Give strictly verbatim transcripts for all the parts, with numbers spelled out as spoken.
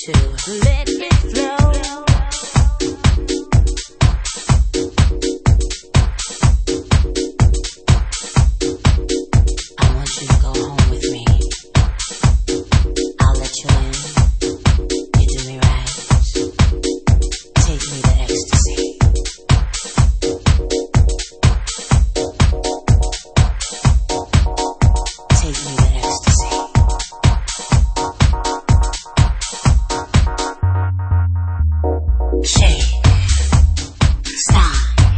to let it flow. I want you to go home with me. I'll let you in. You do me right. Take me to ecstasy. Take me to ecstasy. Shake, stop,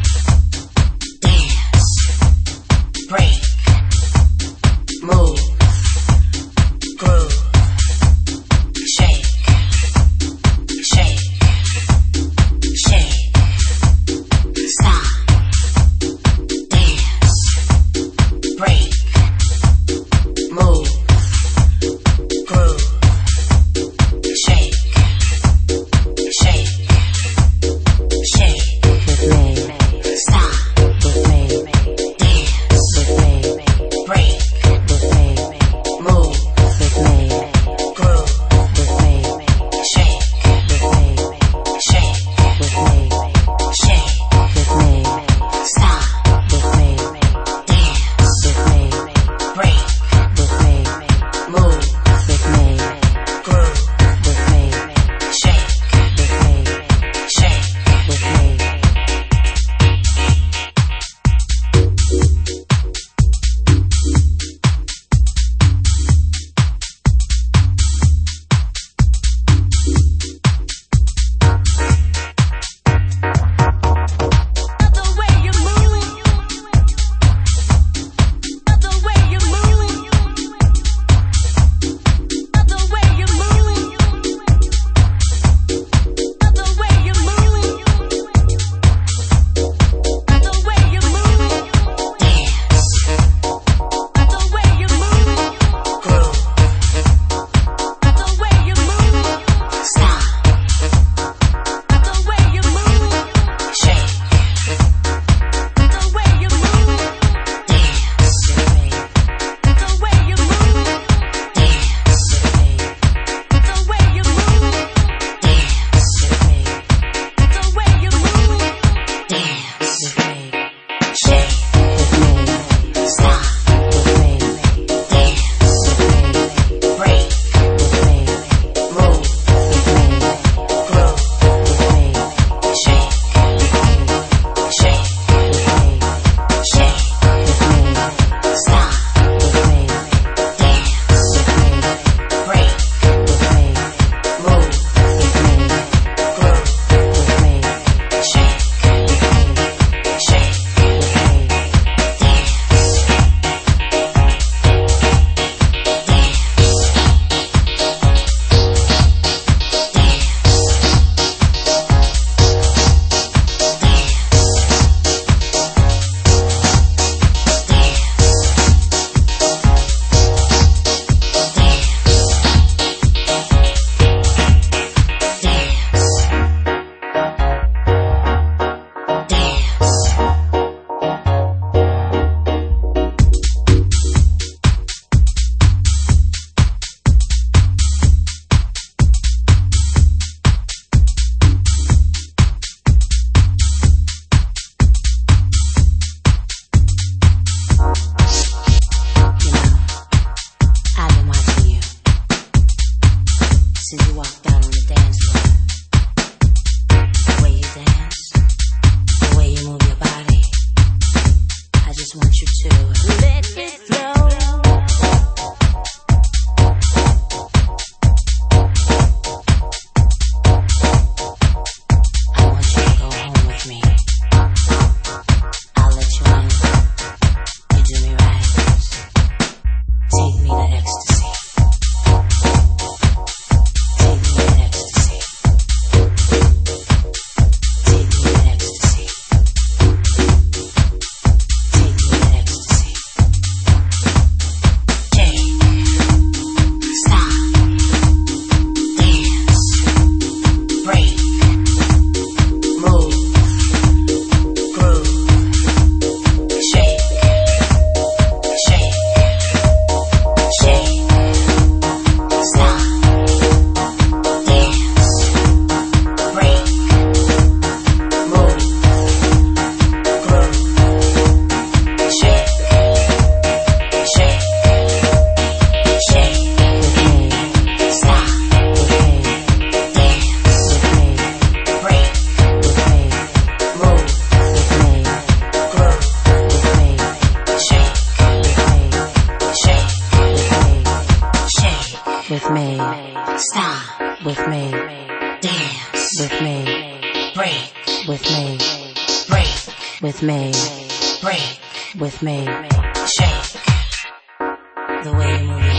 dance, break, move, groove, shake, shake, shake, stop, dance, break, move, groove, shake, shake. Shake with me, stop with me, dance with me, break with me, move with me, groove with me, shake with me, shake with me, shake with me, stop with me, dance with me, break with me, move with me, groove with me, shake with me, shake with me. Take me to ecstasy. Take me to ecstasy. Stop with me. Dance with me. Break with me. Break with me. Break with me. Shake the way you move.